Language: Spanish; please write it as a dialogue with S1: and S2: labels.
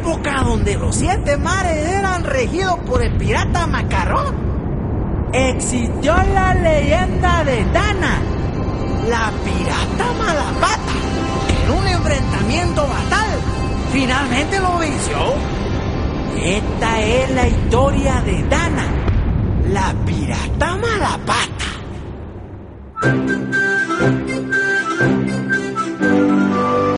S1: época donde los 7 mares eran regidos por el pirata Macarrón, existió la leyenda de Dana, la pirata malapata, que en un enfrentamiento fatal finalmente lo venció. Esta es la historia de Dana, la pirata malapata.